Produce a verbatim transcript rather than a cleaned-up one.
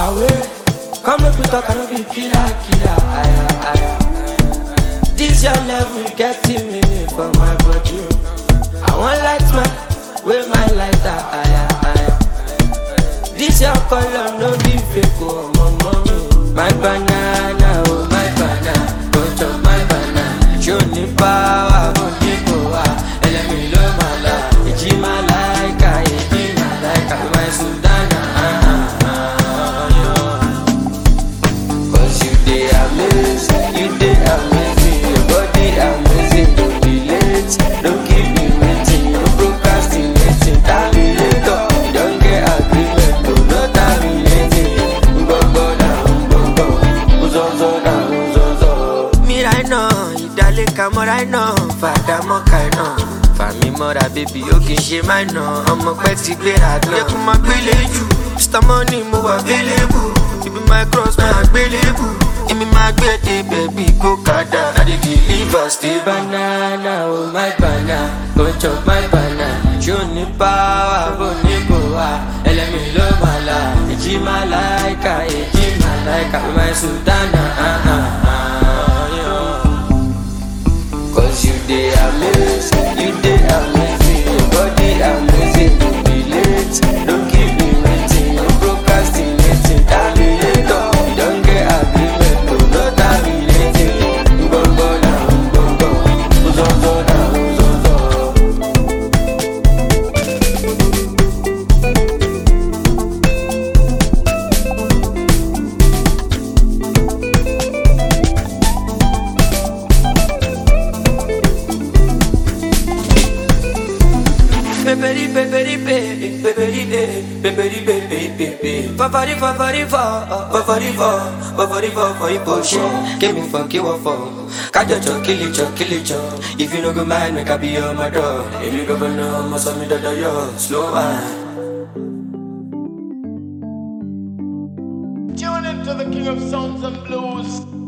away. Come make we talk, I no be killer, killer. Aya, aya. This your level getting me for my body. I want light man, with my lighter. Aya, aya. This your color no be fake, oh my mommy. My banana, oh my banana, don't chop my banana. Show me power, don't give power. Let me love my life. It's my like, it's my like, my Sudana. Cause you dey amazing, you dey amazing. Your body amazing, don't be late, don't keep me waiting, no procrastinating. Terminator, you don't get agreement, no no terminating. Gbogbo na gbogbo, uzozo na uzozo. Me right now, ìdálé kamọ́ right now, fàdà mọ́ka iná. Fàmí mọ́ra bébí ó kì í ṣe máa ná, ọmọ pẹ́ ti gbéra gan. Yẹ kó máa gbélé jù, Mister Money mo wà available. Ibi my cross máa gbélébù, èmi máa gbé dé bẹ̀bí kó kàdá. I dey deliver stay banana, oh my banana, go chop my banana. Show ní power, bó ní kò wá, ẹlẹ́mi ló máa la. Èjì máa láìka, èjì máa láìka, my Sudana. Uh, uh, uh, yeah. Cause you dey amazing, you dey amazing, your body amazing, don't be late, don't keep me waiting, no procrastinating. Terminator, you don't get agreement, no no terminating. Gbogbo na gbogbo, uzozo na uzozo. Peperi peperi pe, peperi pe, peperi pe pe pe pe. Fafari fafari fa, fafari fa, fafari fa for emotion. Give me for give up for. Kajo cho kill it cho kill it cho. If you no go mind, make I be your mother. If you go know, must have me that yo slow man. Tune into the King of Sounds and Blues.